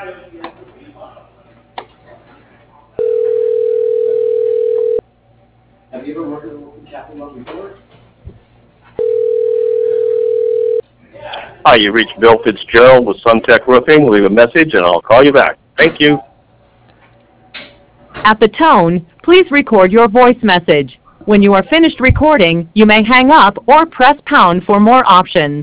Have you ever worked with a working capital before? Hi, you reached Bill Fitzgerald with Suntech Roofing. Leave a message and I'll call you back. Thank you. At the tone, please record your voice message. When you are finished recording, you may hang up or press pound for more options.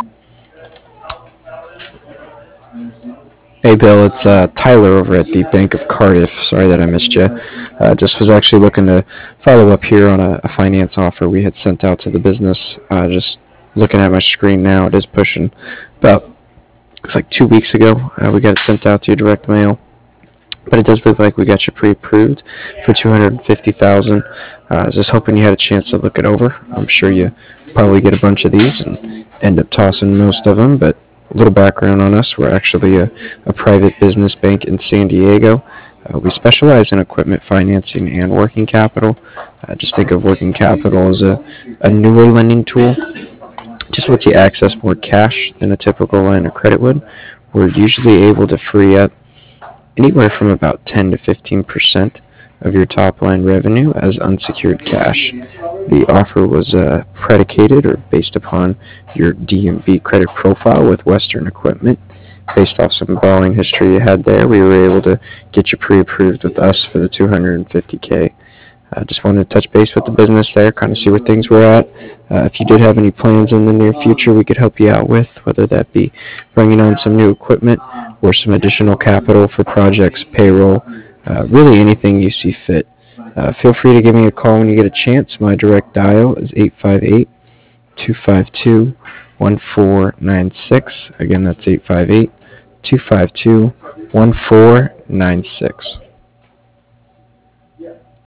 Hey Bill, it's Tyler over at the Bank of Cardiff. Sorry that I missed you. Just was actually looking to follow up here on a finance offer we had sent out to the business. Just looking at my screen now, it is pushing about, it's like 2 weeks ago. We got it sent out to your direct mail. But it does look like we got you pre-approved for $250,000. I was just hoping you had a chance to look it over. I'm sure you probably get a bunch of these and end up tossing most of them, but a little background on us. We're actually a private business bank in San Diego. We specialize in equipment financing and working capital. Just think of working capital as a newer lending tool. Just lets you access more cash than a typical line of credit would. We're usually able to free up anywhere from about 10 to 15% of your top line revenue as unsecured cash. The offer was predicated or based upon your DMV credit profile with Western Equipment. Based off some borrowing history you had there, we were able to get you pre-approved with us for the $250K. Just wanted to touch base with the business there, kind of see where things were at. If you did have any plans in the near future we could help you out with, whether that be bringing on some new equipment or some additional capital for projects, payroll, really anything you see fit. Feel free to give me a call when you get a chance. My direct dial is 858-252-1496. Again, that's 858-252-1496.